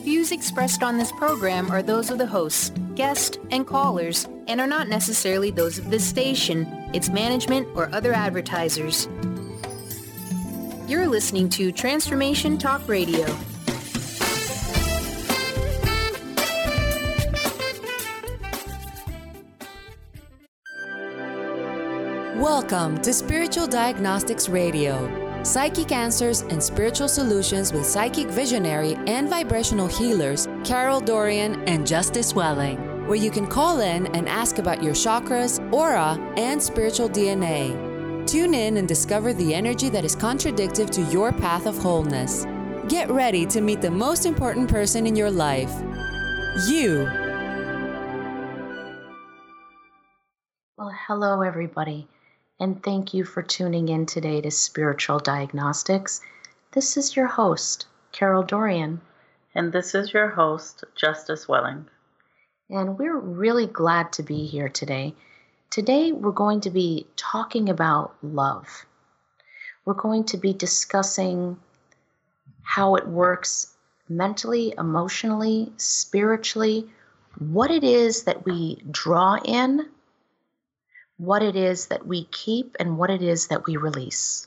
Views expressed on this program are those of the hosts, guests, and callers, and are not necessarily those of this station, its management, or other advertisers. You're listening to Transformation Talk Radio. Welcome to Spiritual Diagnostics Radio. Psychic answers and spiritual solutions with psychic visionary and vibrational healers Carol Dorian and Justice Welling, where you can call in and ask about your chakras, aura, and spiritual DNA. Tune in and discover the energy that is contradictive to your path of wholeness. Get ready to meet the most important person in your life, you. Well, hello everybody. And thank you for tuning in today to Spiritual Diagnostics. This is your host, Carol Dorian. And this is your host, Justice Welling. And we're really glad to be here today. Today we're going to be talking about love. We're going to be discussing how it works mentally, emotionally, spiritually, what it is that we draw in, what it is that we keep, and what it is that we release.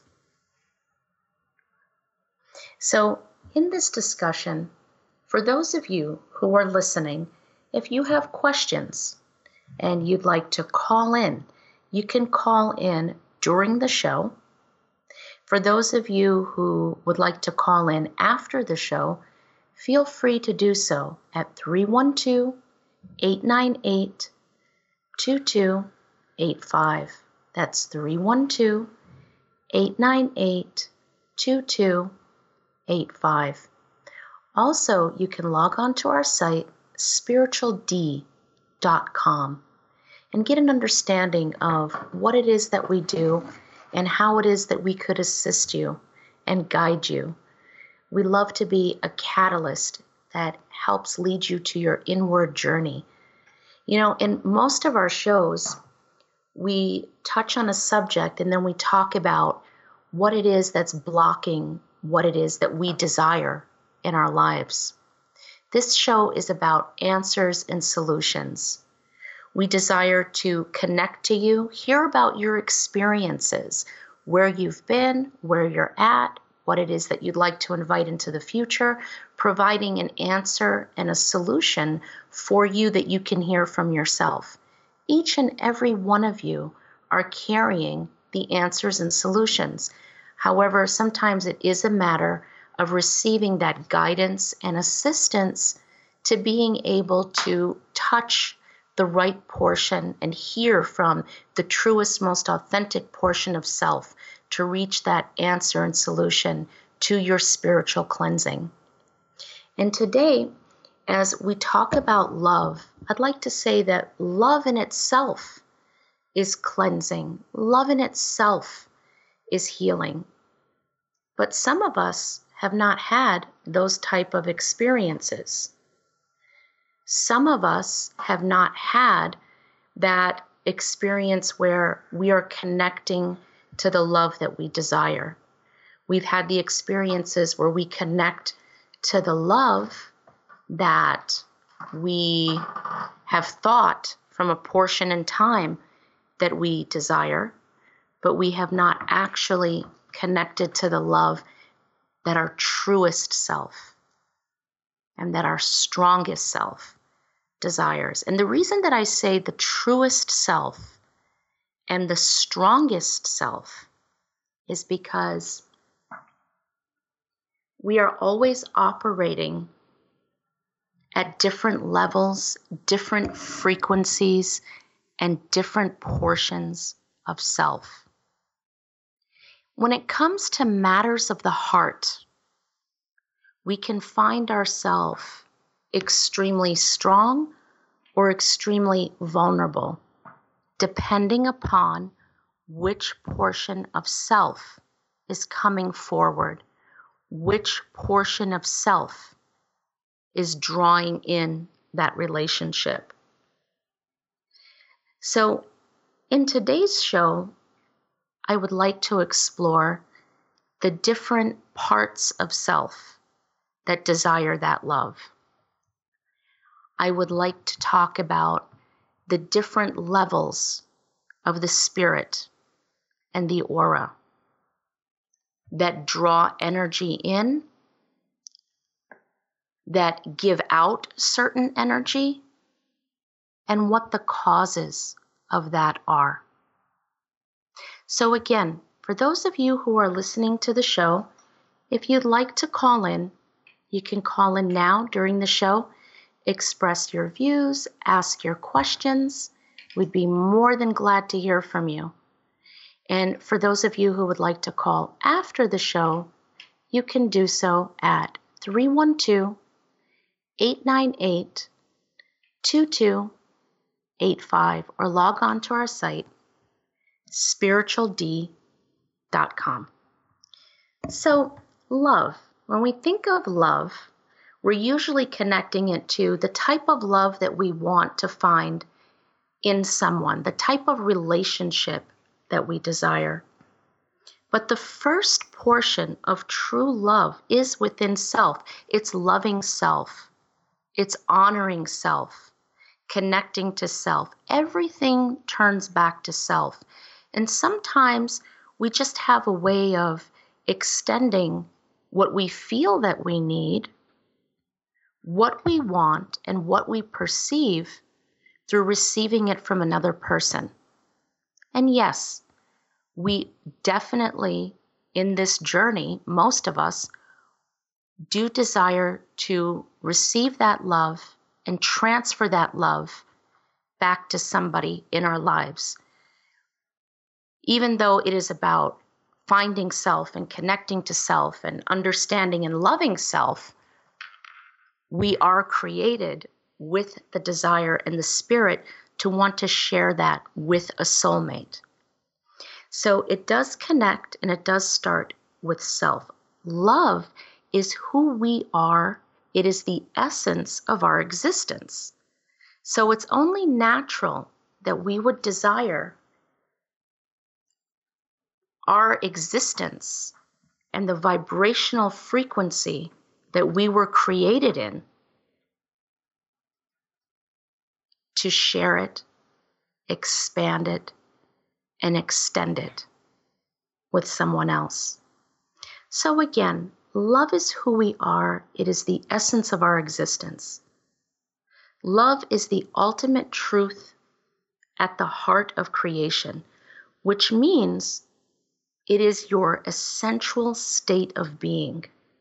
So in this discussion, for those of you who are listening, if you have questions and you'd like to call in, you can call in during the show. For those of you who would like to call in after the show, feel free to do so at 312-898-2285. That's 312-898-2285. Also, you can log on to our site, spirituald.com, and get an understanding of what it is that we do and how it is that we could assist you and guide you. We love to be a catalyst that helps lead you to your inward journey. You know, in most of our shows, we touch on a subject and then we talk about what it is that's blocking what it is that we desire in our lives. This show is about answers and solutions. We desire to connect to you, hear about your experiences, where you've been, where you're at, what it is that you'd like to invite into the future, providing an answer and a solution for you that you can hear from yourself. Each and every one of you are carrying the answers and solutions. However, sometimes it is a matter of receiving that guidance and assistance to being able to touch the right portion and hear from the truest, most authentic portion of self to reach that answer and solution to your spiritual cleansing. And today, as we talk about love, I'd like to say that love in itself is cleansing. Love in itself is healing. But some of us have not had those type of experiences. Some of us have not had that experience where we are connecting to the love that we desire. We've had the experiences where we connect to the love that we have thought from a portion in time that we desire, but we have not actually connected to the love that our truest self and that our strongest self desires. And the reason that I say the truest self and the strongest self is because we are always operating at different levels, different frequencies, and different portions of self. When it comes to matters of the heart, we can find ourselves extremely strong or extremely vulnerable, depending upon which portion of self is coming forward, which portion of self is drawing in that relationship. So in today's show, I would like to explore the different parts of self that desire that love. I would like to talk about the different levels of the spirit and the aura that draw energy in, that give out certain energy, and what the causes of that are. So again, for those of you who are listening to the show, if you'd like to call in, you can call in now during the show, express your views, ask your questions. We'd be more than glad to hear from you. And for those of you who would like to call after the show, you can do so at 312-898-2285 or log on to our site, spirituald.com. So, love. When we think of love, we're usually connecting it to the type of love that we want to find in someone, the type of relationship that we desire. But the first portion of true love is within self. It's loving self. It's honoring self, connecting to self. Everything turns back to self. And sometimes we just have a way of extending what we feel that we need, what we want, and what we perceive through receiving it from another person. And yes, we definitely, in this journey, most of us do desire to receive that love and transfer that love back to somebody in our lives. Even though it is about finding self and connecting to self and understanding and loving self, we are created with the desire and the spirit to want to share that with a soulmate. So it does connect and it does start with self. Love is who we are. It is the essence of our existence. So it's only natural that we would desire our existence and the vibrational frequency that we were created in to share it, expand it, and extend it with someone else. So again, love is who we are. It is the essence of our existence. Love is the ultimate truth at the heart of creation, which means it is your essential state of being.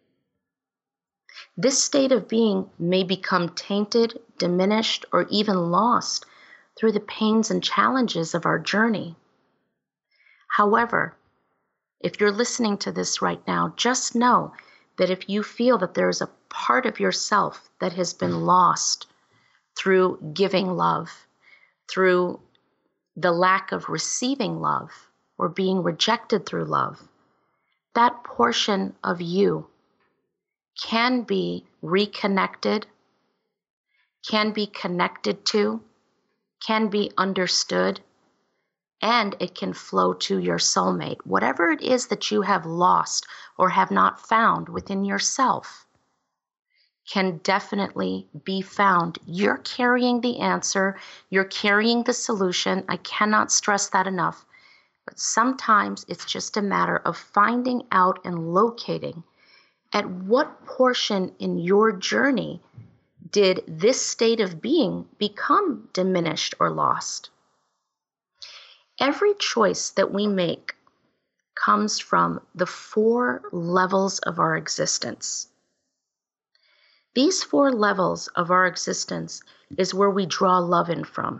This state of being may become tainted, diminished, or even lost through the pains and challenges of our journey. However, if you're listening to this right now, just know that if you feel that there is a part of yourself that has been lost through giving love, through the lack of receiving love, or being rejected through love, that portion of you can be reconnected, can be connected to, can be understood, and it can flow to your soulmate. Whatever it is that you have lost or have not found within yourself can definitely be found. You're carrying the answer. You're carrying the solution. I cannot stress that enough. But sometimes it's just a matter of finding out and locating at what portion in your journey did this state of being become diminished or lost. Every choice that we make comes from the 4 levels of our existence. These 4 levels of our existence is where we draw love in from.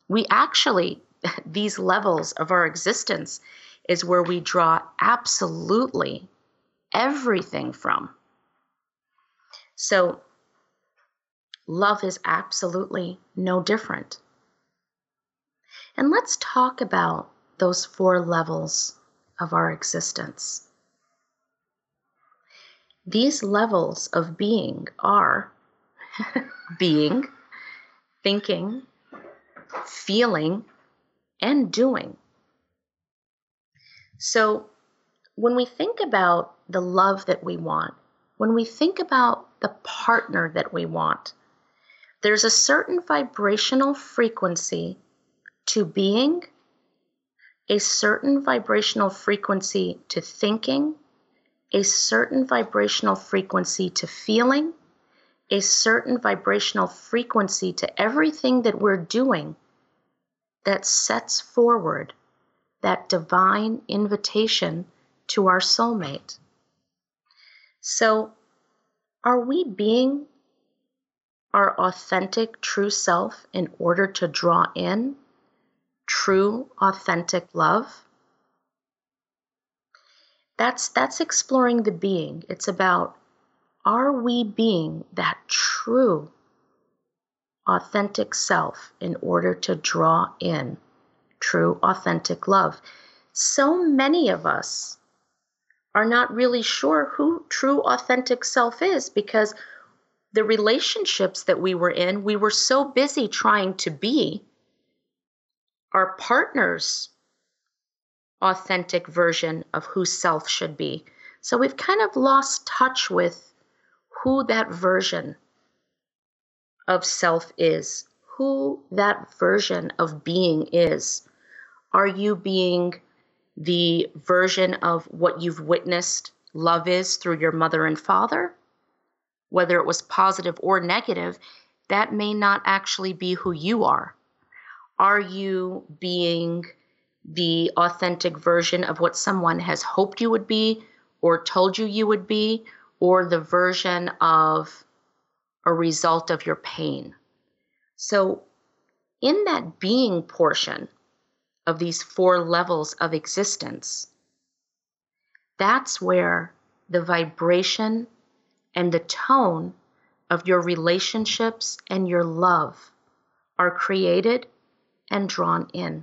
These levels of our existence is where we draw absolutely everything from. So love is absolutely no different. And let's talk about those 4 levels of our existence. These levels of being are being, thinking, feeling, and doing. So when we think about the love that we want, when we think about the partner that we want, There's a certain vibrational frequency to being, a certain vibrational frequency to thinking, a certain vibrational frequency to feeling, a certain vibrational frequency to everything that we're doing that sets forward that divine invitation to our soulmate. So, are we being our authentic, true self in order to draw in true, authentic love? That's exploring the being. It's about, are we being that true, authentic self in order to draw in true, authentic love? So many of us are not really sure who true, authentic self is, because the relationships that we were in, we were so busy trying to be our partner's authentic version of who self should be. So we've kind of lost touch with who that version of self is, who that version of being is. Are you being the version of what you've witnessed love is through your mother and father? Whether it was positive or negative, that may not actually be who you are. Are you being the authentic version of what someone has hoped you would be or told you would be, or the version of a result of your pain? So in that being portion of these 4 levels of existence, that's where the vibration and the tone of your relationships and your love are created and drawn in.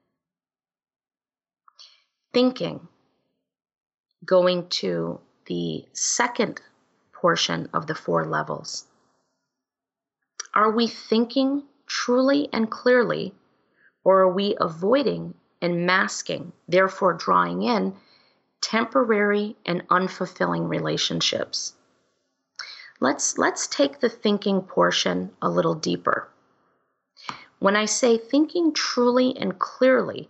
Thinking, going to the second portion of the 4 levels. Are we thinking truly and clearly, or are we avoiding and masking, therefore drawing in temporary and unfulfilling relationships? Let's take the thinking portion a little deeper. When I say thinking truly and clearly,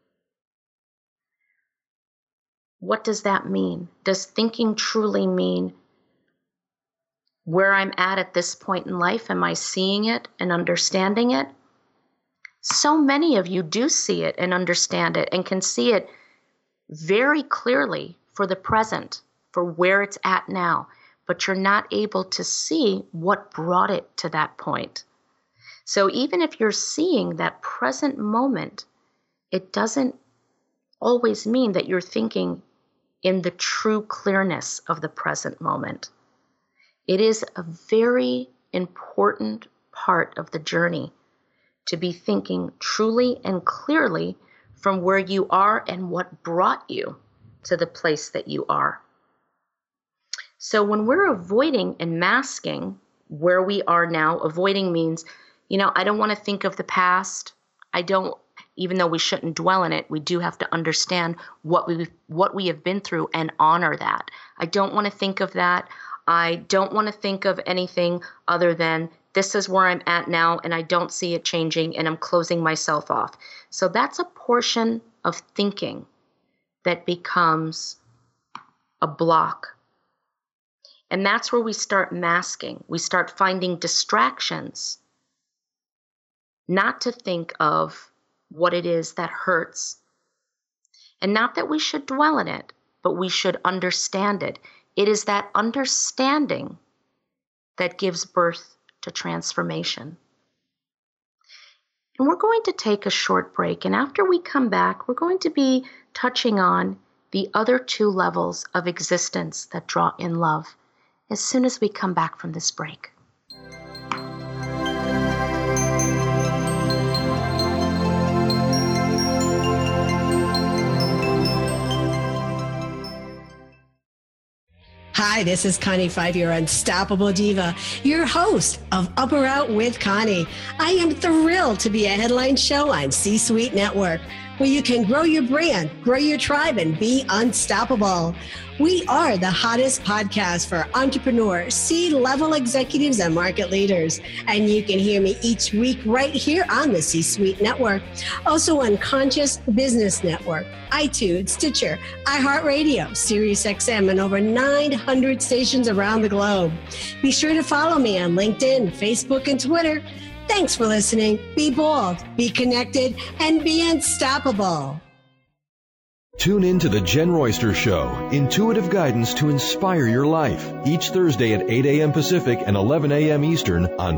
what does that mean? Does thinking truly mean where I'm at this point in life? Am I seeing it and understanding it? So many of you do see it and understand it and can see it very clearly for the present, for where it's at now, but you're not able to see what brought it to that point. So even if you're seeing that present moment, it doesn't always mean that you're thinking in the true clearness of the present moment. It is a very important part of the journey to be thinking truly and clearly from where you are and what brought you to the place that you are. So when we're avoiding and masking where we are now, avoiding means, I don't want to think of the past. Even though we shouldn't dwell in it, we do have to understand what we have been through and honor that. I don't want to think of that. I don't want to think of anything other than this is where I'm at now and I don't see it changing and I'm closing myself off. So that's a portion of thinking that becomes a block. And that's where we start masking. We start finding distractions, not to think of what it is that hurts. And not that we should dwell in it, but we should understand it. It is that understanding that gives birth to transformation. And we're going to take a short break. And after we come back, we're going to be touching on the other 2 levels of existence that draw in love as soon as we come back from this break. Hi, this is Connie Fife, your unstoppable diva, your host of Up or Out with Connie. I am thrilled to be a headline show on C-Suite Network, where you can grow your brand, grow your tribe, and be unstoppable. We are the hottest podcast for entrepreneurs, C-level executives, and market leaders. And you can hear me each week right here on the C-Suite Network. Also on Conscious Business Network, iTunes, Stitcher, iHeartRadio, SiriusXM, and over 900 stations around the globe. Be sure to follow me on LinkedIn, Facebook, and Twitter. Thanks for listening. Be bold, be connected, and be unstoppable. Tune in to The Jen Royster Show, intuitive guidance to inspire your life, each Thursday at 8 a.m. Pacific and 11 a.m. Eastern on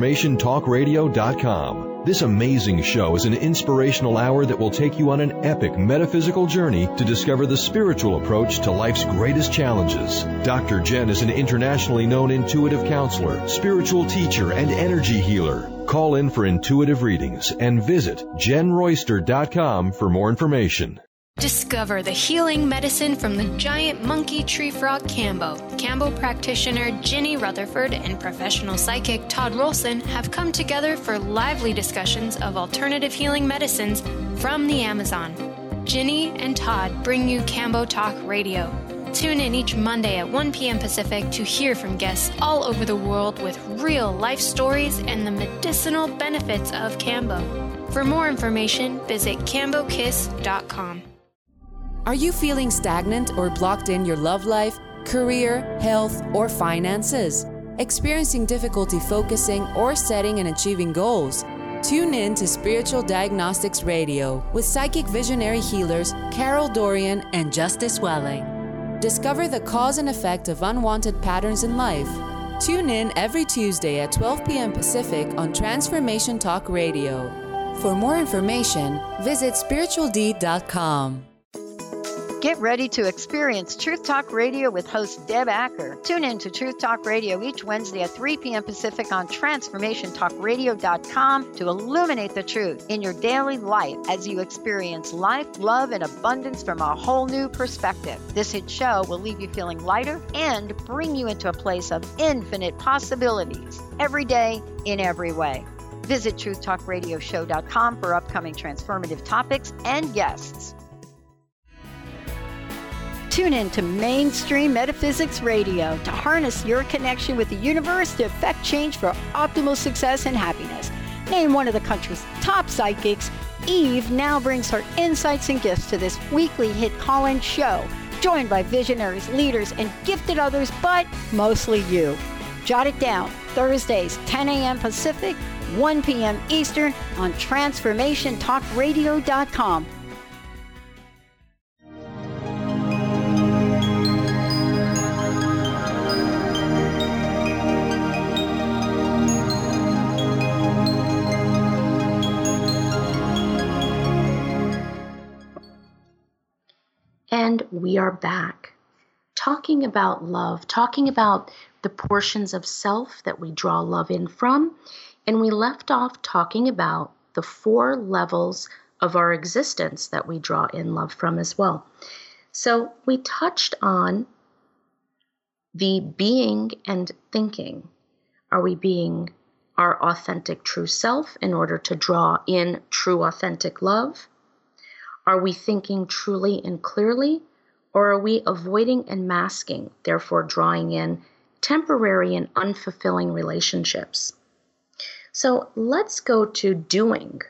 TransformationTalkRadio.com. This amazing show is an inspirational hour that will take you on an epic metaphysical journey to discover the spiritual approach to life's greatest challenges. Dr. Jen is an internationally known intuitive counselor, spiritual teacher, and energy healer. Call in for intuitive readings and visit JenRoyster.com for more information. Discover the healing medicine from the giant monkey tree frog Kambo. Kambo practitioner Ginny Rutherford and professional psychic Todd Rolson have come together for lively discussions of alternative healing medicines from the Amazon. Ginny and Todd bring you Kambo Talk Radio. Tune in each Monday at 1 p.m. Pacific to hear from guests all over the world with real life stories and the medicinal benefits of Kambo. For more information, visit KamboKiss.com. Are you feeling stagnant or blocked in your love life, career, health, or finances? Experiencing difficulty focusing or setting and achieving goals? Tune in to Spiritual Diagnostics Radio with psychic visionary healers Carol Dorian and Justice Welling. Discover the cause and effect of unwanted patterns in life. Tune in every Tuesday at 12 p.m. Pacific on Transformation Talk Radio. For more information, visit spiritualdeed.com. Get ready to experience Truth Talk Radio with host Deb Acker. Tune in to Truth Talk Radio each Wednesday at 3 p.m. Pacific on TransformationTalkRadio.com to illuminate the truth in your daily life as you experience life, love, and abundance from a whole new perspective. This hit show will leave you feeling lighter and bring you into a place of infinite possibilities every day in every way. Visit TruthTalkRadioshow.com for upcoming transformative topics and guests. Tune in to Mainstream Metaphysics Radio to harness your connection with the universe to effect change for optimal success and happiness. Named one of the country's top psychics, Eve now brings her insights and gifts to this weekly hit call-in show, joined by visionaries, leaders, and gifted others, but mostly you. Jot it down, Thursdays, 10 a.m. Pacific, 1 p.m. Eastern on TransformationTalkRadio.com. And we are back talking about love, talking about the portions of self that we draw love in from. And we left off talking about the 4 levels of our existence that we draw in love from as well. So we touched on the being and thinking. Are we being our authentic true self in order to draw in true authentic love? Are we thinking truly and clearly, or are we avoiding and masking, therefore drawing in temporary and unfulfilling relationships? So let's go to doing.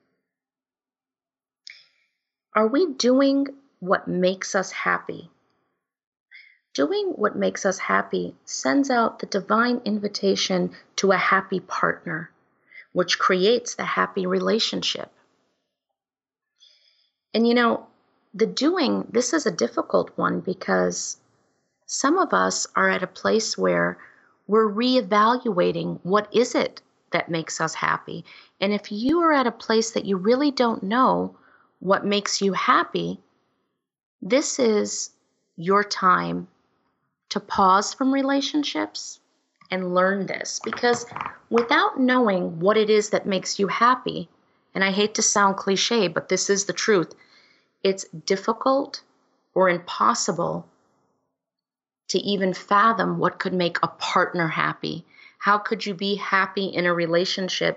Are we doing what makes us happy? Doing what makes us happy sends out the divine invitation to a happy partner, which creates the happy relationship. And you know, the doing, this is a difficult one because some of us are at a place where we're reevaluating what is it that makes us happy. And if you are at a place that you really don't know what makes you happy, this is your time to pause from relationships and learn this. Because without knowing what it is that makes you happy, and I hate to sound cliche, but this is the truth, it's difficult or impossible to even fathom what could make a partner happy. How could you be happy in a relationship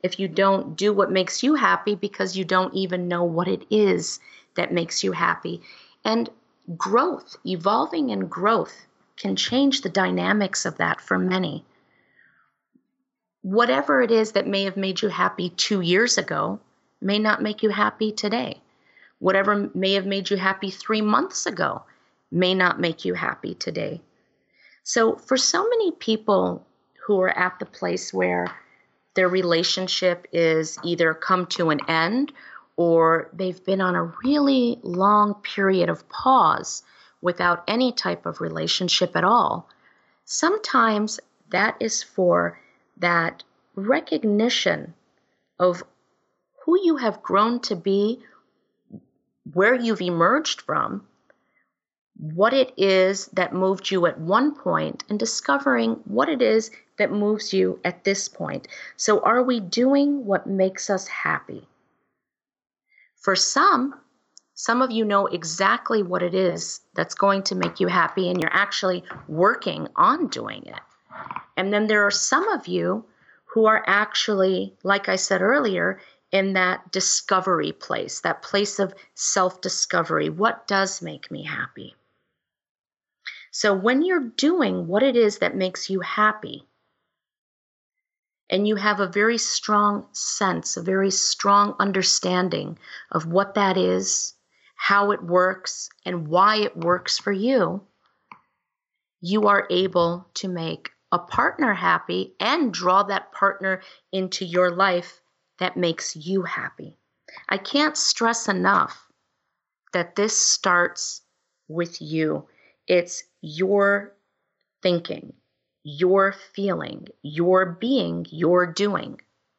if you don't do what makes you happy because you don't even know what it is that makes you happy. And growth, evolving and growth can change the dynamics of that for many. Whatever it is that may have made you happy 2 years ago may not make you happy today. Whatever may have made you happy 3 months ago may not make you happy today. So for so many people who are at the place where their relationship is either come to an end or they've been on a really long period of pause without any type of relationship at all, sometimes that is for that recognition of who you have grown to be, where you've emerged from, what it is that moved you at one point, and discovering what it is that moves you at this point. So are we doing what makes us happy? For some of you know exactly what it is that's going to make you happy, and you're actually working on doing it. And then there are some of you who are actually, like I said earlier, in that discovery place, that place of self-discovery. What does make me happy? So when you're doing what it is that makes you happy, and you have a very strong sense, a very strong understanding of what that is, how it works, and why it works for you, you are able to make a partner happy and draw that partner into your life that makes you happy. I can't stress enough that this starts with you. It's your thinking, your feeling, your being, your doing.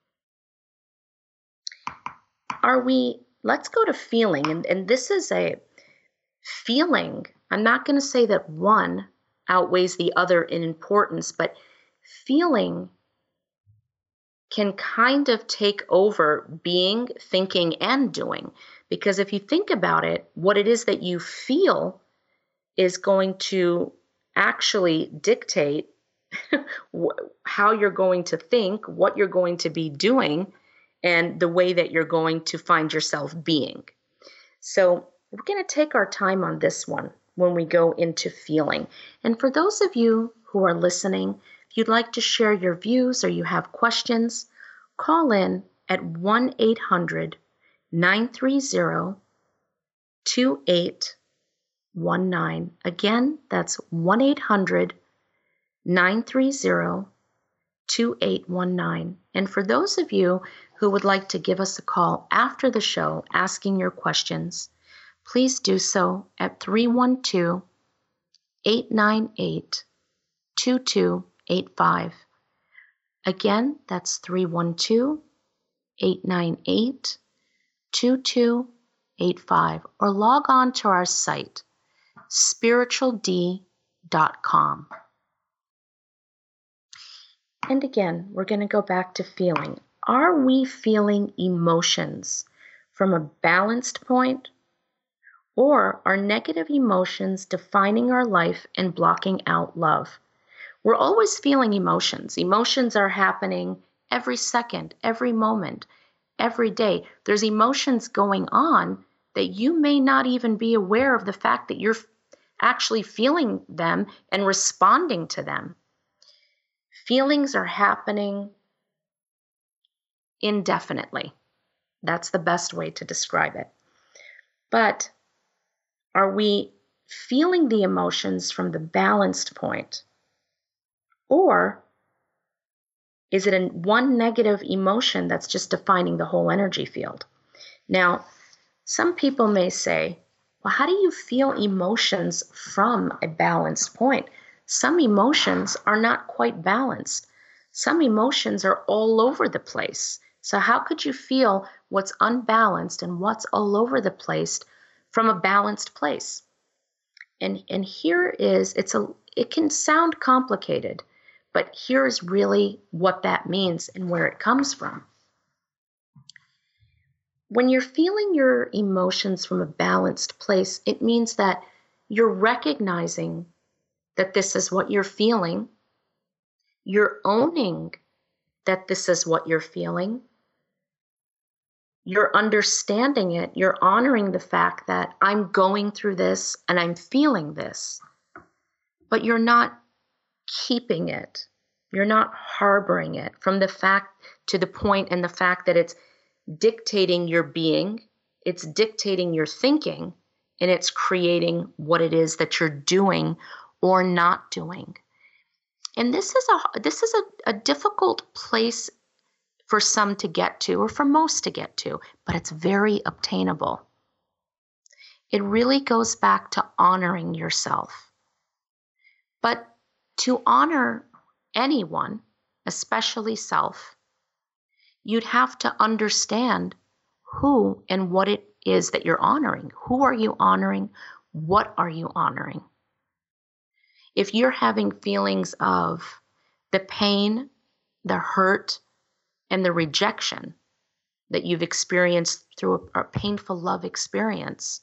Let's go to feeling. And this is a feeling. I'm not going to say that one outweighs the other in importance, but feeling can kind of take over being, thinking, and doing. Because if you think about it, what it is that you feel is going to actually dictate how you're going to think, what you're going to be doing, and the way that you're going to find yourself being. So we're going to take our time on this one when we go into feeling. And for those of you who are listening, if you'd like to share your views or you have questions, call in at 1-800-930-2819. Again, that's 1-800-930-2819. And for those of you who would like to give us a call after the show asking your questions, please do so at 312-898-2285. Again, that's 312-898-2285. Or log on to our site, spirituald.com. And again, we're going to go back to feeling. Are we feeling emotions from a balanced point? Or are negative emotions defining our life and blocking out love? We're always feeling emotions. Emotions are happening every second, every moment, every day. There's emotions going on that you may not even be aware of the fact that you're actually feeling them and responding to them. Feelings are happening indefinitely. That's the best way to describe it. But are we feeling the emotions from the balanced point? Or is it one negative emotion that's just defining the whole energy field? Now, some people may say, well, how do you feel emotions from a balanced point? Some emotions are not quite balanced. Some emotions are all over the place. So how could you feel what's unbalanced and what's all over the place from a balanced place? And here is, it can sound complicated, but here's really what that means and where it comes from. When you're feeling your emotions from a balanced place, it means that you're recognizing that this is what you're feeling. You're owning that this is what you're feeling. you're understanding it, you're honoring the fact that I'm going through this and I'm feeling this, but you're not keeping it. You're not harboring it from the fact to the point and the fact that it's dictating your being, it's dictating your thinking, and it's creating what it is that you're doing or not doing. And this is a difficult place for some to get to, or for most to get to, but it's very obtainable. It really goes back to honoring yourself. But to honor anyone, especially self, you'd have to understand who and what it is that you're honoring. Who are you honoring? What are you honoring? If you're having feelings of the pain, the hurt, and the rejection that you've experienced through a painful love experience,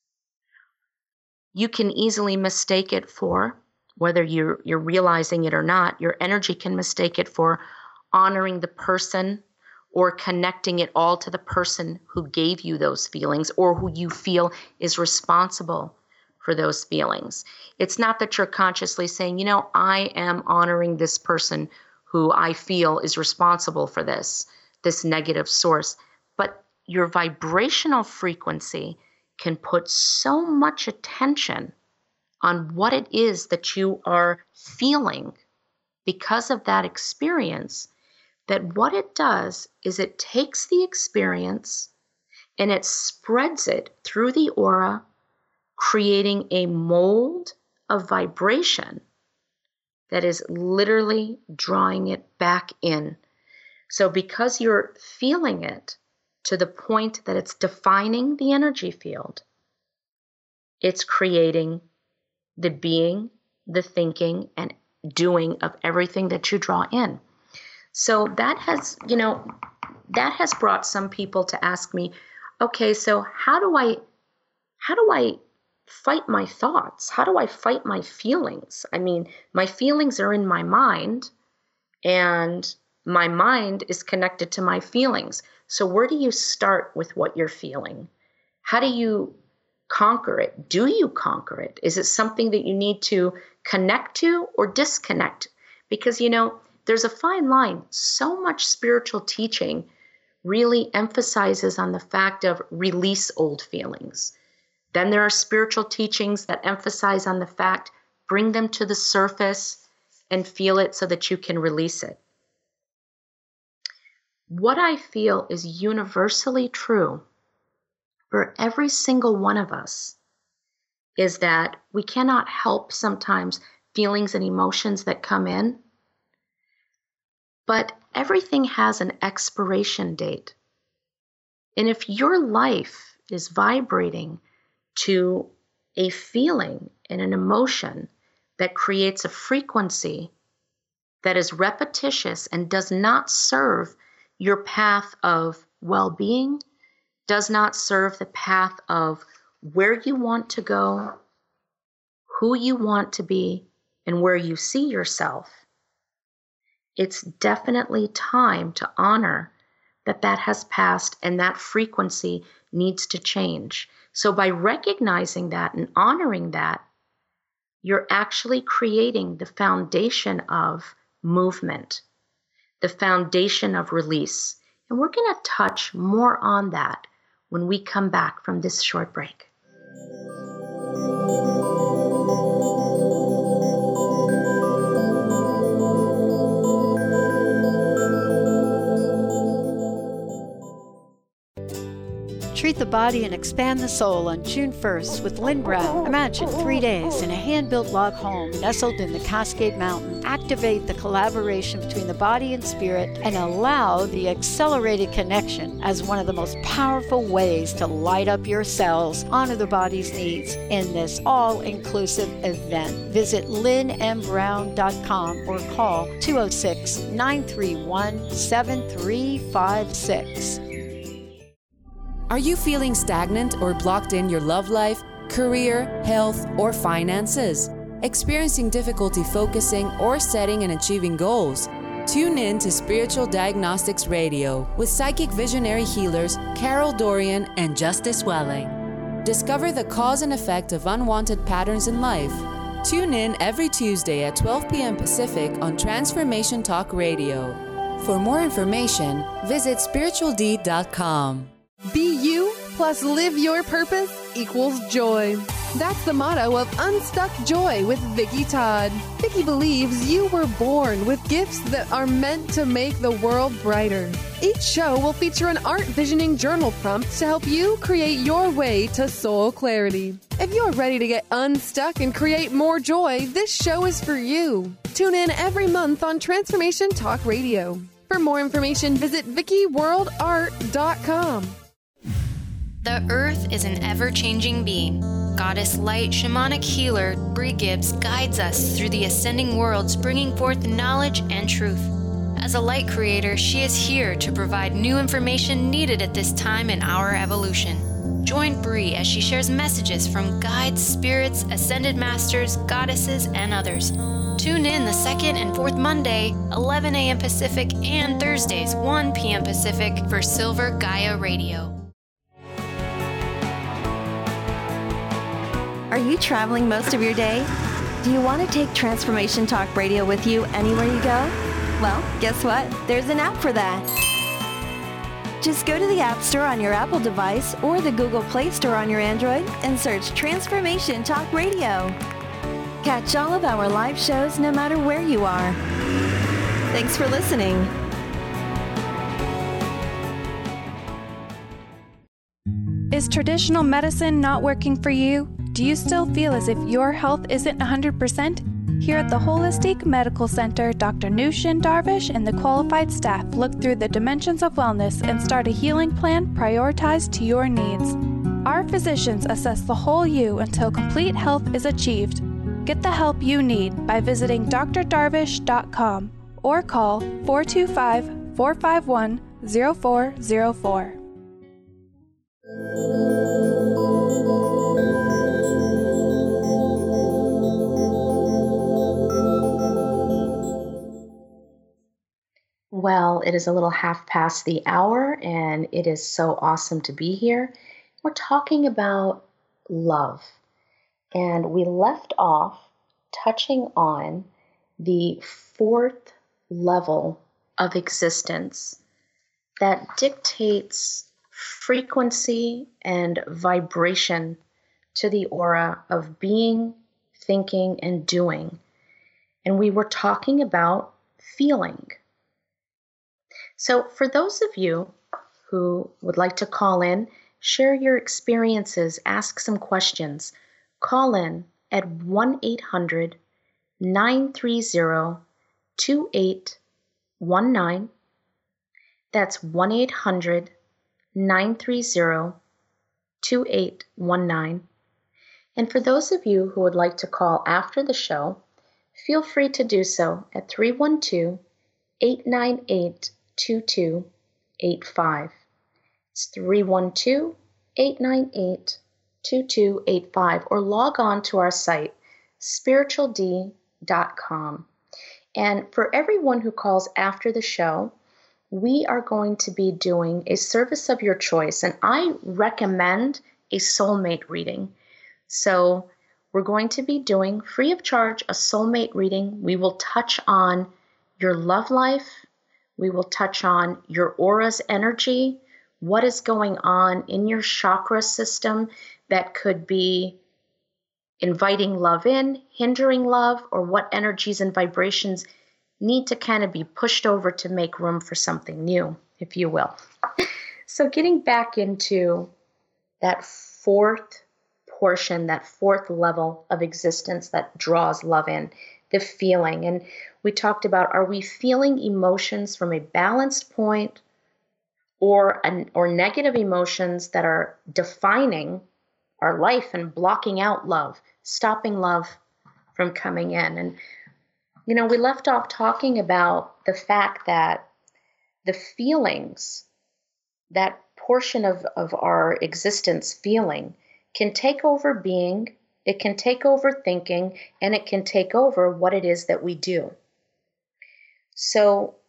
you can easily mistake it for, whether you're realizing it or not, your energy can mistake it for honoring the person or connecting it all to the person who gave you those feelings or who you feel is responsible for those feelings. It's not that you're consciously saying, I am honoring this person who I feel is responsible for this negative source. But your vibrational frequency can put so much attention on what it is that you are feeling because of that experience, that what it does is it takes the experience and it spreads it through the aura, creating a mold of vibration that is literally drawing it back in. So because you're feeling it to the point that it's defining the energy field, it's creating the being, the thinking, and doing of everything that you draw in. So that has brought some people to ask me, okay, so how do I fight my thoughts? How do I fight my feelings? I mean, my feelings are in my mind, and my mind is connected to my feelings. So where do you start with what you're feeling? How do you conquer it? Do you conquer it? Is it something that you need to connect to or disconnect? Because, there's a fine line. So much spiritual teaching really emphasizes on the fact of release old feelings. Then there are spiritual teachings that emphasize on the fact, bring them to the surface and feel it so that you can release it. What I feel is universally true for every single one of us is that we cannot help sometimes feelings and emotions that come in, but everything has an expiration date. And if your life is vibrating to a feeling and an emotion that creates a frequency that is repetitious and does not serve your path of well-being, does not serve the path of where you want to go, who you want to be, and where you see yourself, it's definitely time to honor that has passed and that frequency needs to change. So by recognizing that and honoring that, you're actually creating the foundation of movement, the foundation of release. And we're going to touch more on that when we come back from this short break. Treat the Body and Expand the Soul on June 1st with Lynn Brown. Imagine 3 days in a hand-built log home nestled in the Cascade Mountain. Activate the collaboration between the body and spirit and allow the accelerated connection as one of the most powerful ways to light up your cells, honor the body's needs in this all-inclusive event. Visit lynnmbrown.com or call 206-931-7356. Are you feeling stagnant or blocked in your love life, career, health, or finances? Experiencing difficulty focusing or setting and achieving goals? Tune in to Spiritual Diagnostics Radio with psychic visionary healers Carol Dorian and Justice Welling. Discover the cause and effect of unwanted patterns in life. Tune in every Tuesday at 12 p.m. Pacific on Transformation Talk Radio. For more information, visit spirituald.com. Be you plus live your purpose equals joy. That's the motto of Unstuck Joy with Vicki Todd. Vicki believes you were born with gifts that are meant to make the world brighter. Each show will feature an art visioning journal prompt to help you create your way to soul clarity. If you're ready to get unstuck and create more joy, this show is for you. Tune in every month on Transformation Talk Radio. For more information, visit VickiWorldArt.com. The Earth is an ever-changing being. Goddess Light Shamanic Healer Bree Gibbs guides us through the ascending worlds, bringing forth knowledge and truth. As a light creator, she is here to provide new information needed at this time in our evolution. Join Bree as she shares messages from guides, spirits, ascended masters, goddesses, and others. Tune in the second and fourth Monday, 11 a.m. Pacific, and Thursdays, 1 p.m. Pacific for Silver Gaia Radio. Are you traveling most of your day? Do you want to take Transformation Talk Radio with you anywhere you go? Well, guess what? There's an app for that. Just go to the App Store on your Apple device or the Google Play Store on your Android and search Transformation Talk Radio. Catch all of our live shows no matter where you are. Thanks for listening. Is traditional medicine not working for you? Do you still feel as if your health isn't 100%? Here at the Holistic Medical Center, Dr. Nushin Darvish and the qualified staff look through the dimensions of wellness and start a healing plan prioritized to your needs. Our physicians assess the whole you until complete health is achieved. Get the help you need by visiting drdarvish.com or call 425-451-0404. Well, it is a little half past the hour, and it is so awesome to be here. We're talking about love, and we left off touching on the fourth level of existence that dictates frequency and vibration to the aura of being, thinking, and doing. And we were talking about feeling. So for those of you who would like to call in, share your experiences, ask some questions, call in at 1-800-930-2819. That's 1-800-930-2819. And for those of you who would like to call after the show, feel free to do so at 312-898-2285. It's 312-898-2285, or log on to our site, spirituald.com. And for everyone who calls after the show, we are going to be doing a service of your choice, and I recommend a soulmate reading. So we're going to be doing, free of charge, a soulmate reading. We will touch on your love life. We will touch on your aura's energy, what is going on in your chakra system that could be inviting love in, hindering love, or what energies and vibrations need to kind of be pushed over to make room for something new, if you will. So getting back into that fourth portion, that fourth level of existence that draws love in, the feeling. And we talked about, are we feeling emotions from a balanced point or negative emotions that are defining our life and blocking out love, stopping love from coming in? And you know, we left off talking about the fact that the feelings, that portion of our existence feeling, can take over being, it can take over thinking, and it can take over what it is that we do. So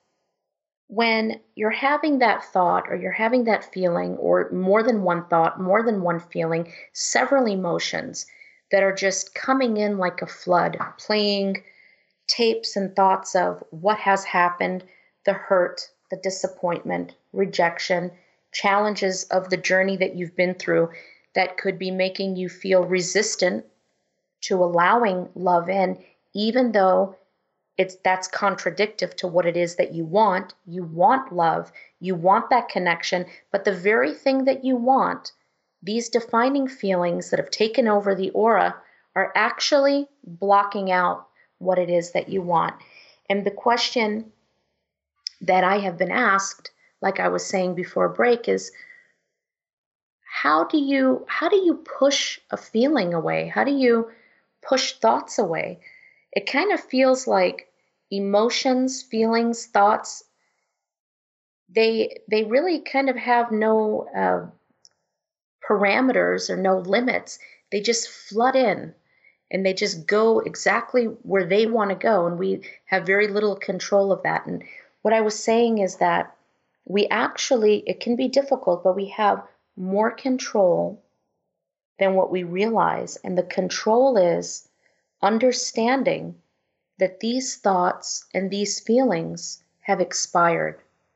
when you're having that thought or you're having that feeling, or more than one thought, more than one feeling, several emotions that are just coming in like a flood, playing tapes and thoughts of what has happened, the hurt, the disappointment, rejection, challenges of the journey that you've been through that could be making you feel resistant to allowing love in, even though that's contradictory to what it is that you want. You want love, you want that connection, but the very thing that you want, these defining feelings that have taken over the aura, are actually blocking out what it is that you want. And the question that I have been asked, like I was saying before break, is how do you push a feeling away? How do you push thoughts away? It kind of feels like emotions, feelings, thoughts, they really kind of have no parameters or no limits. They just flood in and they just go exactly where they want to go, and we have very little control of that. And what I was saying is that it can be difficult, but we have more control than what we realize. And the control is understanding that these thoughts and these feelings have expired.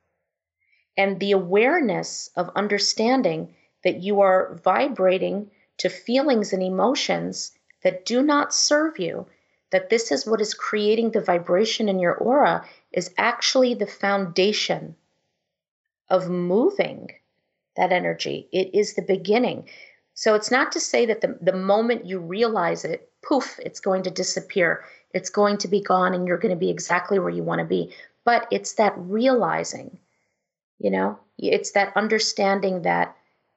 And the awareness of understanding that you are vibrating to feelings and emotions that do not serve you, that this is what is creating the vibration in your aura, is actually the foundation of moving that energy. It is the beginning. So it's not to say that the moment you realize it, poof, it's going to disappear. It's going to be gone and you're going to be exactly where you want to be. But it's that realizing, it's that understanding that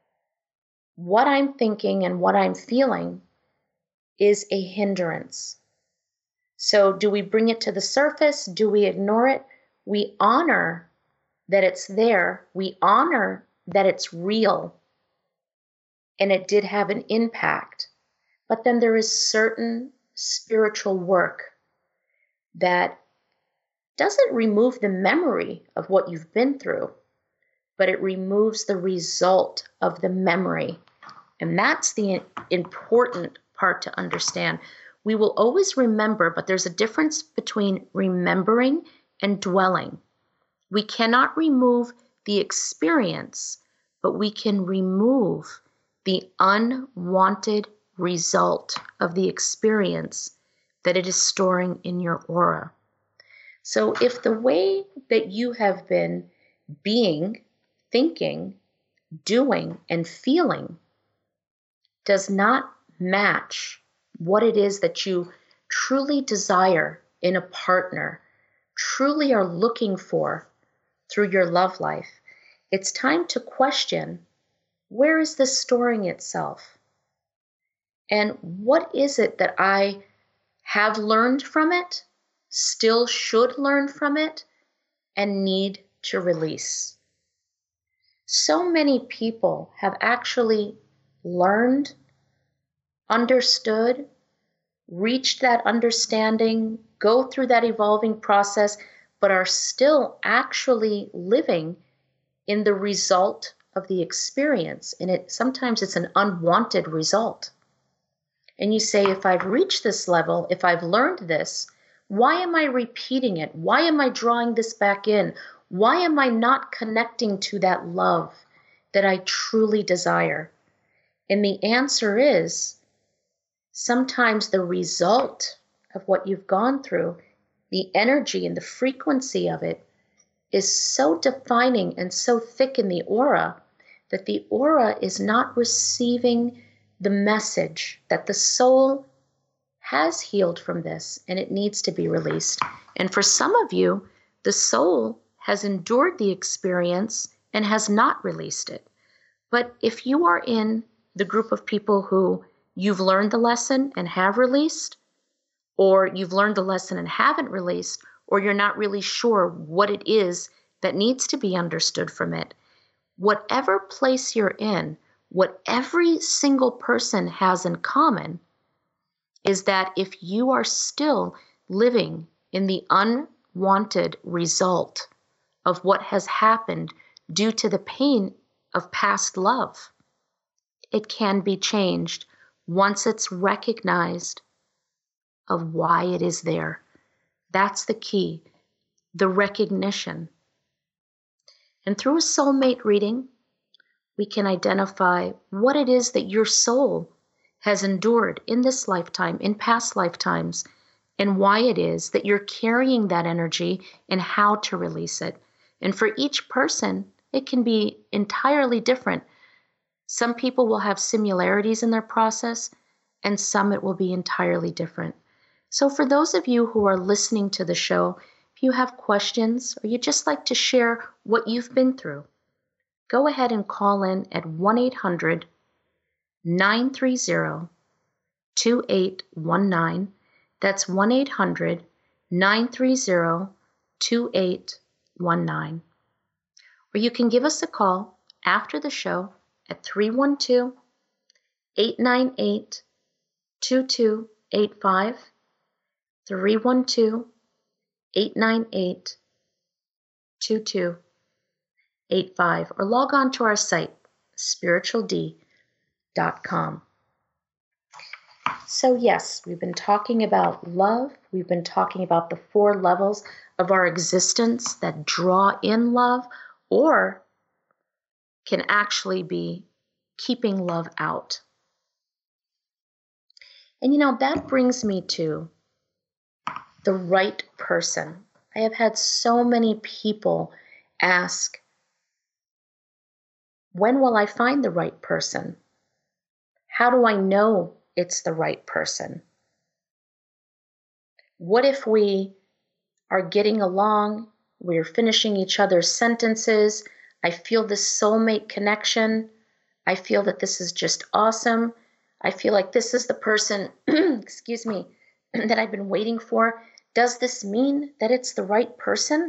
what I'm thinking and what I'm feeling is a hindrance. So do we bring it to the surface? Do we ignore it? We honor that it's there. We honor that it's real and it did have an impact. But then there is certain spiritual work that doesn't remove the memory of what you've been through, but it removes the result of the memory. And that's the important part to understand. We will always remember, but there's a difference between remembering and dwelling. We cannot remove the experience, but we can remove the unwanted result of the experience that it is storing in your aura. So if the way that you have been being, thinking, doing, and feeling does not match what it is that you truly desire in a partner, truly are looking for through your love life, it's time to question, where is this storing itself? And what is it that I have learned from it, still should learn from it, and need to release? So many people have actually learned, understood, reached that understanding, go through that evolving process, but are still actually living in the result of the experience. And sometimes it's an unwanted result. And you say, if I've reached this level, if I've learned this, why am I repeating it? Why am I drawing this back in? Why am I not connecting to that love that I truly desire? And the answer is, sometimes the result of what you've gone through, the energy and the frequency of it, is so defining and so thick in the aura that the aura is not receiving the message that the soul has healed from this and it needs to be released. And for some of you, the soul has endured the experience and has not released it. But if you are in the group of people who you've learned the lesson and have released, or you've learned the lesson and haven't released, or you're not really sure what it is that needs to be understood from it, whatever place you're in, what every single person has in common is that if you are still living in the unwanted result of what has happened due to the pain of past love. It can be changed once it's recognized of why it is there. That's the key, the recognition. And through a soulmate reading, we can identify what it is that your soul has endured in this lifetime, in past lifetimes, and why it is that you're carrying that energy and how to release it. And for each person, it can be entirely different. Some people will have similarities in their process, and some it will be entirely different. So for those of you who are listening to the show, if you have questions or you'd just like to share what you've been through, go ahead and call in at 1-800-930-2819. That's 1-800-930-2819. Or you can give us a call after the show at 312-898-2285, 312-898-2285, or log on to our site, spirituald.com. So yes, we've been talking about love. We've been talking about the 4 levels of our existence that draw in love or can actually be keeping love out. And that brings me to the right person. I have had so many people ask, when will I find the right person? How do I know it's the right person? What if we are getting along, we're finishing each other's sentences, I feel this soulmate connection, I feel that this is just awesome, I feel like this is the person, excuse me, that I've been waiting for. Does this mean that it's the right person?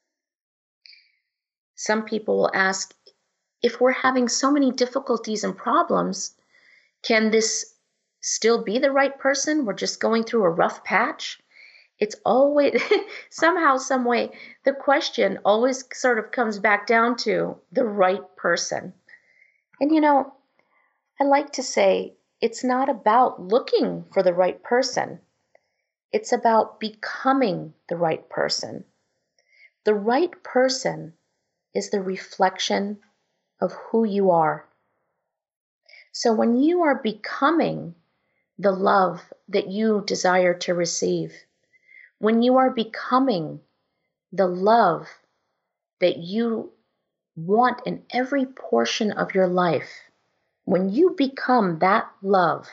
Some people will ask, if we're having so many difficulties and problems, can this still be the right person? We're just going through a rough patch. It's always, somehow, some way, the question always sort of comes back down to the right person. And I like to say, it's not about looking for the right person. It's about becoming the right person. The right person is the reflection of who you are. So when you are becoming the love that you desire to receive, when you are becoming the love that you want in every portion of your life, when you become that love,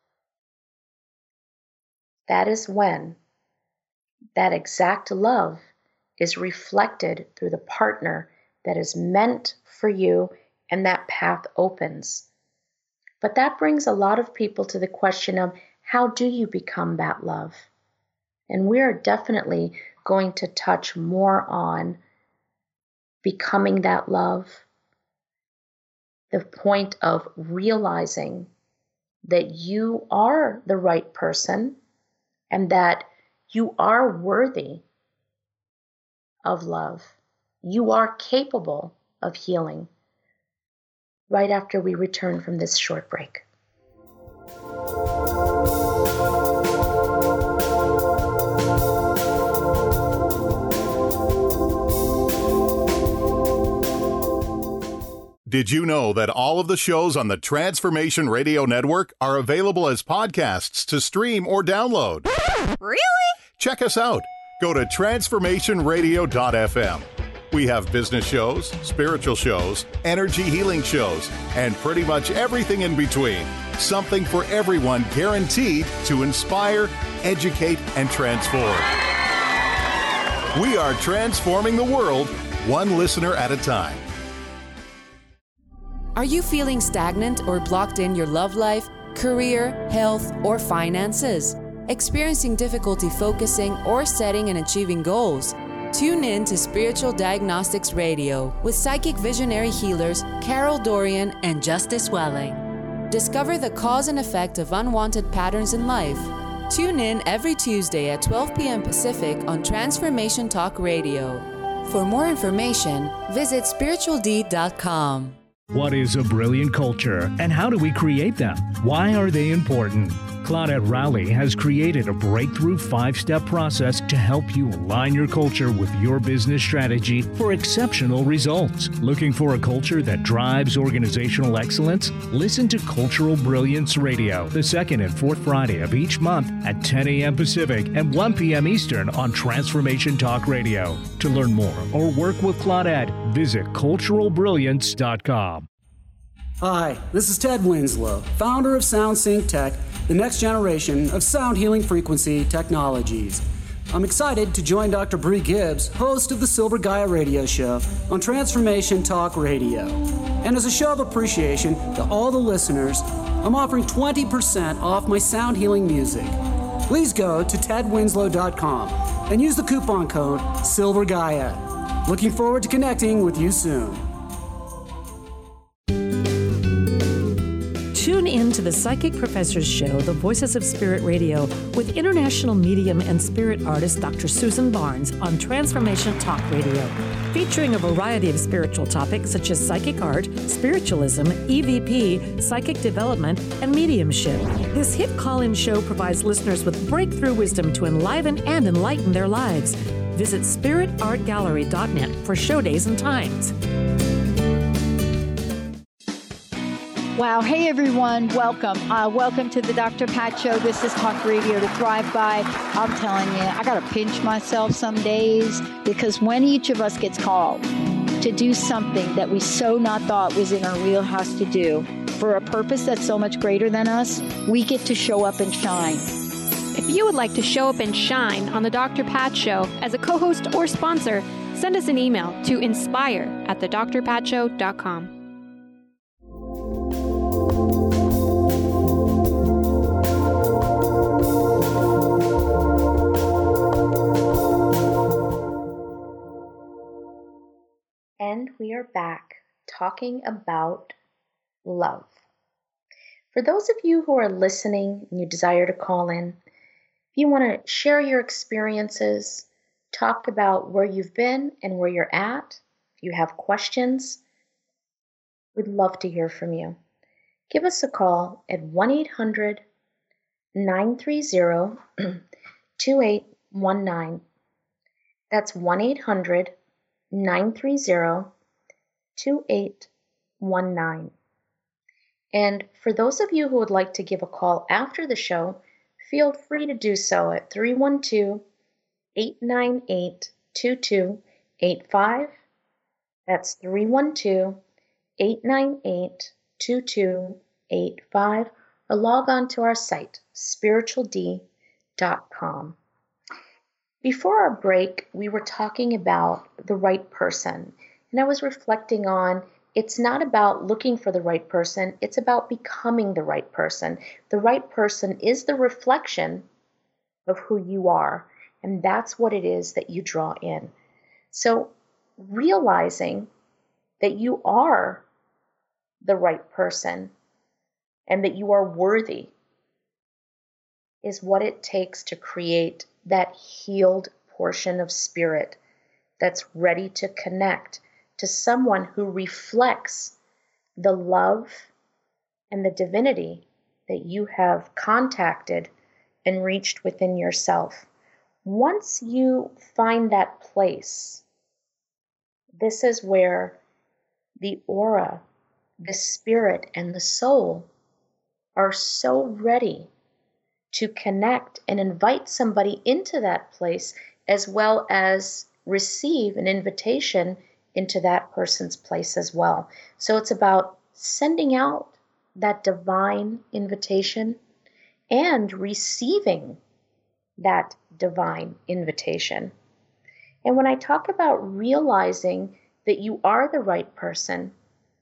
that is when that exact love is reflected through the partner that is meant for you, and that path opens. But that brings a lot of people to the question of, how do you become that love? And we're definitely going to touch more on becoming that love, the point of realizing that you are the right person and that you are worthy of love. You are capable of healing. Right after we return from this short break. Did you know that all of the shows on the Transformation Radio Network are available as podcasts to stream or download? Really? Check us out. Go to transformationradio.fm. We have business shows, spiritual shows, energy healing shows, and pretty much everything in between. Something for everyone, guaranteed to inspire, educate, and transform. We are transforming the world, one listener at a time. Are you feeling stagnant or blocked in your love life, career, health, or finances? Experiencing difficulty focusing or setting and achieving goals? Tune in to Spiritual Diagnostics Radio with psychic visionary healers Carol Dorian and Justice Welling. Discover the cause and effect of unwanted patterns in life. Tune in every Tuesday at 12 p.m. Pacific on Transformation Talk Radio. For more information, visit spirituald.com. What is a brilliant culture, and how do we create them? Why are they important? Claudette Rowley has created a breakthrough 5-step process to help you align your culture with your business strategy for exceptional results. Looking for a culture that drives organizational excellence? Listen to Cultural Brilliance Radio, the second and fourth Friday of each month at 10 a.m. Pacific and 1 p.m. Eastern on Transformation Talk Radio. To learn more or work with Claudette, visit culturalbrilliance.com. Hi, this is Ted Winslow, founder of SoundSync Tech, the next generation of sound healing frequency technologies. I'm excited to join Dr. Bree Gibbs, host of the Silver Gaia Radio Show on Transformation Talk Radio. And as a show of appreciation to all the listeners, I'm offering 20% off my sound healing music. Please go to tedwinslow.com and use the coupon code SilverGaia. Looking forward to connecting with you soon. Tune in to the Psychic Professors Show, The Voices of Spirit Radio, with international medium and spirit artist Dr. Susan Barnes on Transformation Talk Radio, featuring a variety of spiritual topics such as psychic art, spiritualism, EVP, psychic development, and mediumship. This hit call-in show provides listeners with breakthrough wisdom to enliven and enlighten their lives. Visit spiritartgallery.net for show days and times. Wow. Hey, everyone. Welcome. Welcome to the Dr. Pat Show. This is Talk Radio to Thrive By. I'm telling you, I got to pinch myself some days, because when each of us gets called to do something that we so not thought was in our wheelhouse to do for a purpose that's so much greater than us, we get to show up and shine. If you would like to show up and shine on the Dr. Pat Show as a co-host or sponsor, send us an email to inspire@thedrpatshow.com. And we are back talking about love. For those of you who are listening and you desire to call in, if you want to share your experiences, talk about where you've been and where you're at, if you have questions, we'd love to hear from you. Give us a call at 1-800-930-2819. That's 1-800-930-2819. And for those of you who would like to give a call after the show, feel free to do so at 312-898-2285. That's 312-898-2285. Or log on to our site, spirituald.com. Before our break, we were talking about the right person. And I was reflecting on, it's not about looking for the right person, it's about becoming the right person. The right person is the reflection of who you are, and that's what it is that you draw in. So realizing that you are the right person and that you are worthy is what it takes to create that healed portion of spirit that's ready to connect to someone who reflects the love and the divinity that you have contacted and reached within yourself. Once you find that place, this is where the aura, the spirit, and the soul are so ready to connect and invite somebody into that place, as well as receive an invitation into that person's place as well. So it's about sending out that divine invitation and receiving that divine invitation. And when I talk about realizing that you are the right person,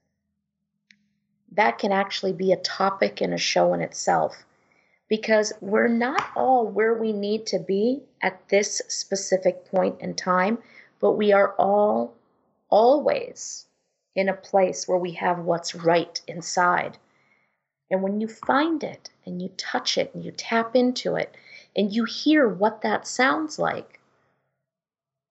that can actually be a topic in a show in itself, because we're not all where we need to be at this specific point in time, but we are all always in a place where we have what's right inside. And when you find it and you touch it and you tap into it and you hear what that sounds like,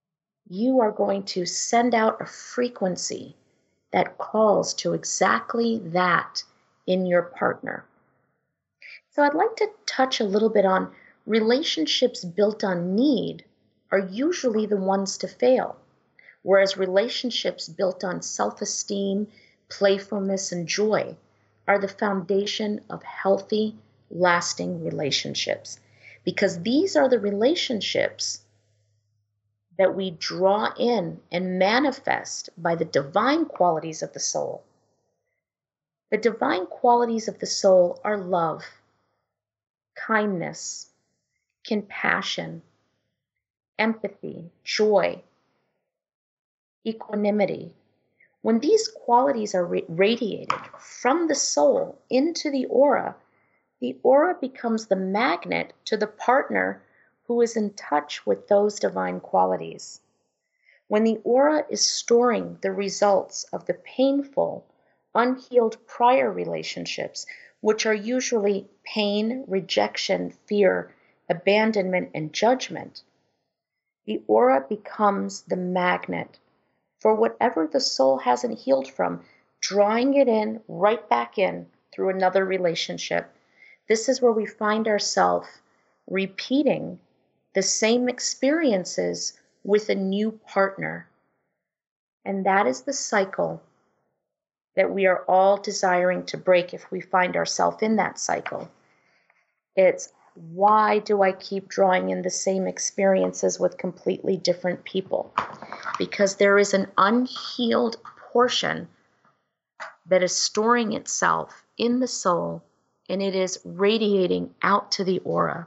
you are going to send out a frequency that calls to exactly that in your partner. So I'd like to touch a little bit on relationships built on need are usually the ones to fail, whereas relationships built on self-esteem, playfulness, and joy are the foundation of healthy, lasting relationships. Because these are the relationships that we draw in and manifest by the divine qualities of the soul. The divine qualities of the soul are love, kindness, compassion, empathy, joy, equanimity. When these qualities are radiated from the soul into the aura becomes the magnet to the partner who is in touch with those divine qualities. When the aura is storing the results of the painful, unhealed prior relationships, which are usually pain, rejection, fear, abandonment, and judgment, the aura becomes the magnet for whatever the soul hasn't healed from, drawing it in, right back in through another relationship. This is where we find ourselves repeating the same experiences with a new partner. And that is the cycle that we are all desiring to break if we find ourselves in that cycle. It's, why do I keep drawing in the same experiences with completely different people? Because there is an unhealed portion that is storing itself in the soul, and it is radiating out to the aura.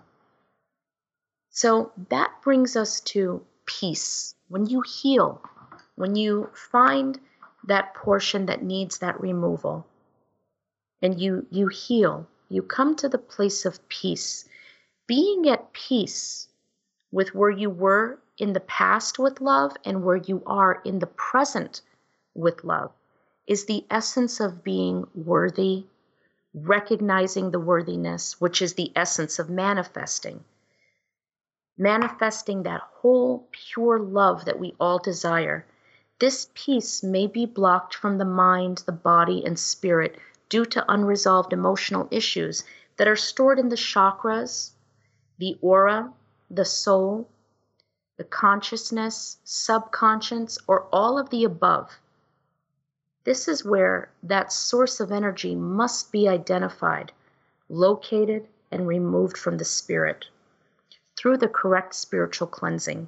So that brings us to peace. When you heal, when you find that portion that needs that removal, and you heal, you come to the place of peace. Being at peace with where you were in the past with love and where you are in the present with love is the essence of being worthy, recognizing the worthiness, which is the essence of manifesting. Manifesting that whole pure love that we all desire. This peace may be blocked from the mind, the body, and spirit due to unresolved emotional issues that are stored in the chakras, the aura, the soul, the consciousness, subconscious, or all of the above. This is where that source of energy must be identified, located, and removed from the spirit through the correct spiritual cleansing.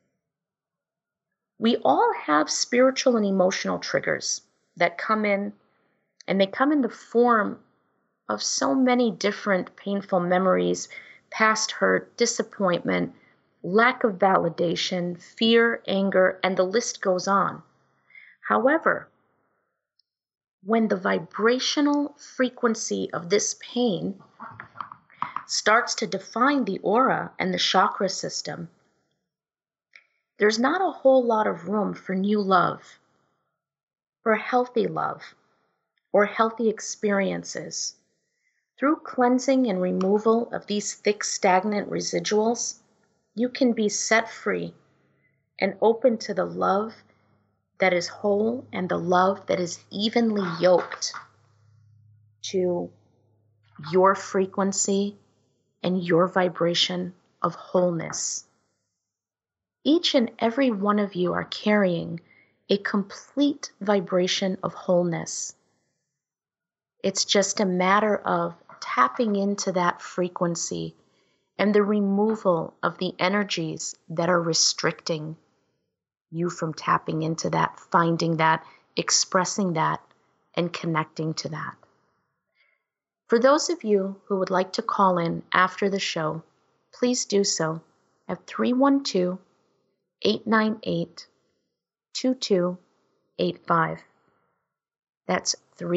We all have spiritual and emotional triggers that come in, and they come in the form of so many different painful memories, past hurt, disappointment, lack of validation, fear, anger, and the list goes on. However, when the vibrational frequency of this pain starts to define the aura and the chakra system, there's not a whole lot of room for new love, for healthy love, or healthy experiences. Through cleansing and removal of these thick, stagnant residuals, you can be set free and open to the love that is whole and the love that is evenly yoked to your frequency and your vibration of wholeness. Each and every one of you are carrying a complete vibration of wholeness. It's just a matter of tapping into that frequency and the removal of the energies that are restricting you from tapping into that, finding that, expressing that, and connecting to that. For those of you who would like to call in after the show, please do so at 312-898-2285. That's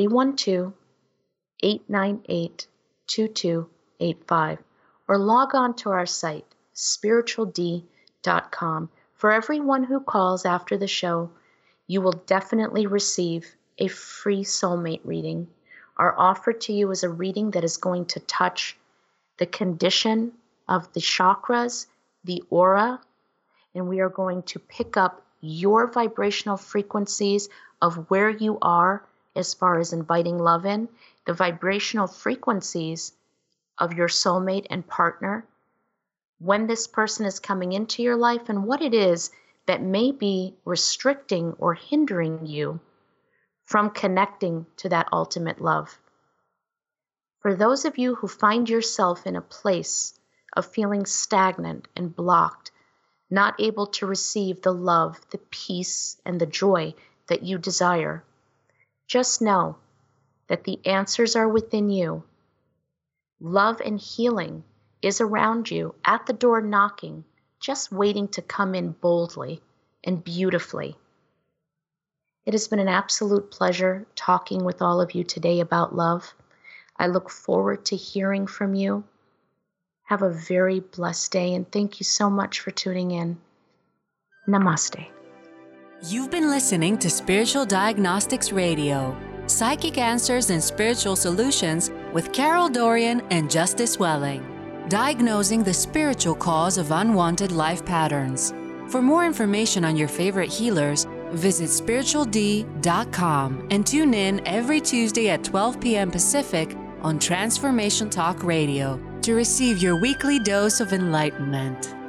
312-898-2285. Or log on to our site, spirituald.com. For everyone who calls after the show, you will definitely receive a free soulmate reading. Our offer to you is a reading that is going to touch the condition of the chakras, the aura, and we are going to pick up your vibrational frequencies of where you are as far as inviting love in, the vibrational frequencies of your soulmate and partner, when this person is coming into your life, and what it is that may be restricting or hindering you from connecting to that ultimate love. For those of you who find yourself in a place of feeling stagnant and blocked, not able to receive the love, the peace, and the joy that you desire, just know that the answers are within you. Love and healing is around you, at the door knocking, just waiting to come in boldly and beautifully. It has been an absolute pleasure talking with all of you today about love. I look forward to hearing from you. Have a very blessed day, and thank you so much for tuning in. Namaste. You've been listening to Spiritual Diagnostics Radio, Psychic Answers and Spiritual Solutions with Carol Dorian and Justice Welling, diagnosing the spiritual cause of unwanted life patterns. For more information on your favorite healers, visit spirituald.com and tune in every Tuesday at 12 p.m. Pacific on Transformation Talk Radio to receive your weekly dose of enlightenment.